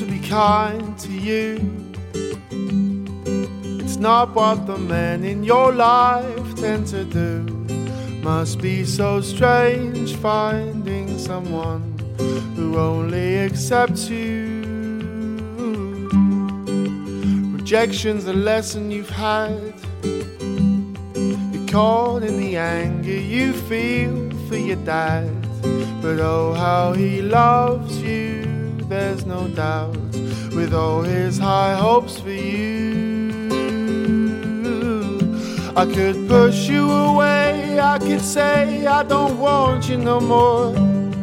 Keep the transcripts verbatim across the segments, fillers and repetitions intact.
to be kind to you. It's not what the men in your life tend to do. Must be so strange finding someone who only accepts you. Rejection's a lesson you've had. You're caught in the anger you feel for your dad. But oh, how he loves you, there's no doubt. With all his high hopes for you, I could push you away, I could say I don't want you no more.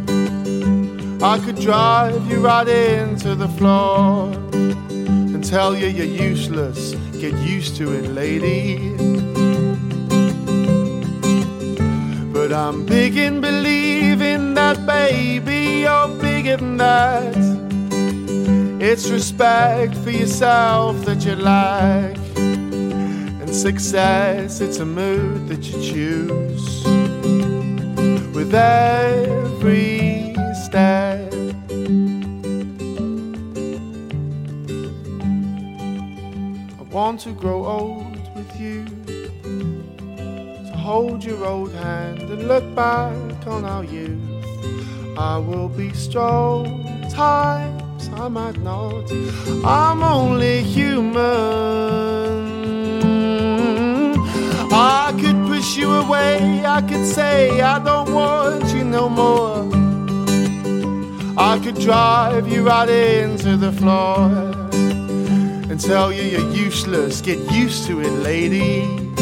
I could drive you right into the floor and tell you you're useless, get used to it, lady. But I'm big in believing that, baby, you're bigger than that. It's respect for yourself that you lack, and success, it's a mood that you choose with every step. I want to grow old with you, to hold your old hand and look back on our youth. I will be strong, times I might not, I'm only human. I could push you away, I could say I don't want you no more. I could drive you right into the floor and tell you you're useless, get used to it, lady.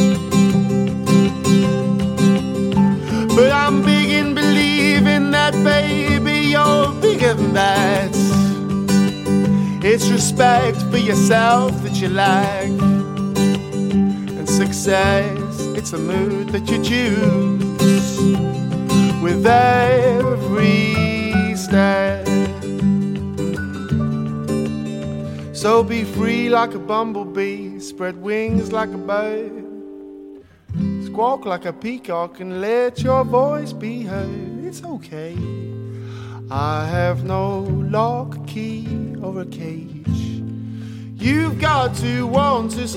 But I'm big in believing that, baby, you're bigger than that. It's respect for yourself that you lack, and success, it's a mood that you choose with every step. So be free like a bumblebee, spread wings like a bird, squawk like a peacock and let your voice be heard. It's okay, I have no lock, key or a cage. You've got to want to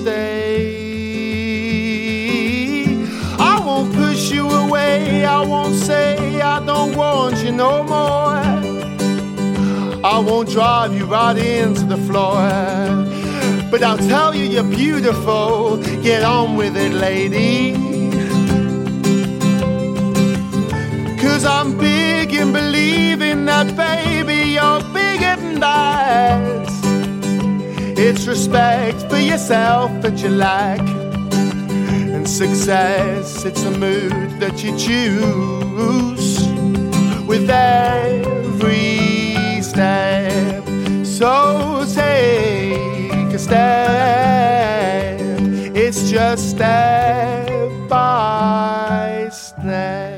stay. I won't push you away, I won't say I don't want you no more. I won't drive you right into the floor, but I'll tell you you're beautiful, get on with it, lady. Cause I'm big in believing that, baby, you're bigger than that. It's respect for yourself that you lack, and success, it's a mood that you choose with every step. So take a step, it's just step by step.